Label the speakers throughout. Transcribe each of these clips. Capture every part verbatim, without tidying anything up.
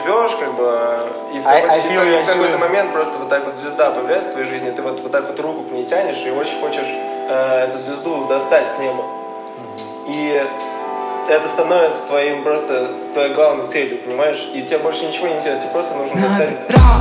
Speaker 1: живешь, как бы, и в
Speaker 2: I- I
Speaker 1: какой-то,
Speaker 2: feel you,
Speaker 1: в какой-то момент просто вот так вот звезда появляется в твоей жизни, ты вот, вот так вот руку к ней тянешь и очень хочешь э, эту звезду достать с неба. И это становится твоим просто твоей главной целью, понимаешь? И тебе больше ничего не интересно, тебе просто нужно достать.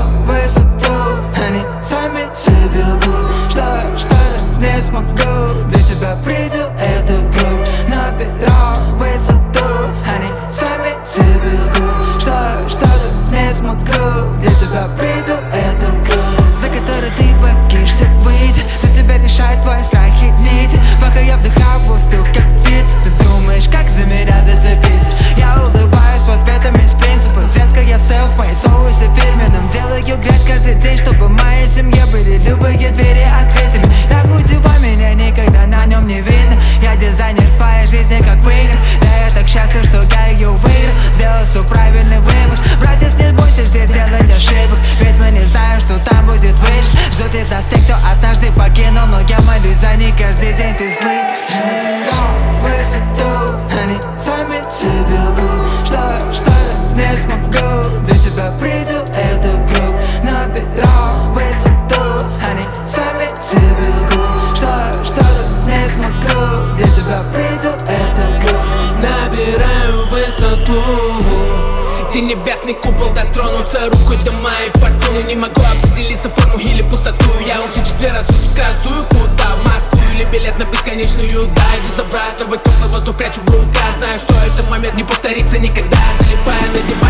Speaker 3: Они сами себе лгут, что, что не смогу. Для тебя предел это круг. Набирал высоту. Они сами себе лгут, что, что не смогу. Для тебя предел это круг, за который ты боишься выйти. За тебя решает твой страх и нити. Пока я вдыхаю воздух, как птица, ты думаешь, как за меня зацепиться. Я улыбаюсь вот в этом из принципа. Детка, я селф, мои соусы фирменным. Делаю грязь каждый день, чтобы в моей семье были любые двери открытыми. На гудева меня никогда на нем не видно. Я дизайнер своей жизни, как в играх. Да я так счастлив, что я ее выиграл. Сделал все правильный выбор. Братец, не бойся здесь делать ошибок, ведь мы не знаем, что там будет выше. Ждут и нас те, кто однажды покинул, но я молюсь за них каждый день, ты слышишь? Высоту, они сами себе лгут, что, что не смогу. Для тебя предел это круг. Набирал высоту, они сами себе лгут, что, что не смогу. Для тебя предел это круг.
Speaker 4: Набираю высоту, где небесный купол, дотронуться рукой до моей фортуны. Не могу определиться форму или пустоту. Я уже четыре раз в красую, куда? В Москву или билет на бесконечную даль. Без обратного теплый воздух прячу в руках. Знаю, что этот момент не повторится никогда. Залипая на диван.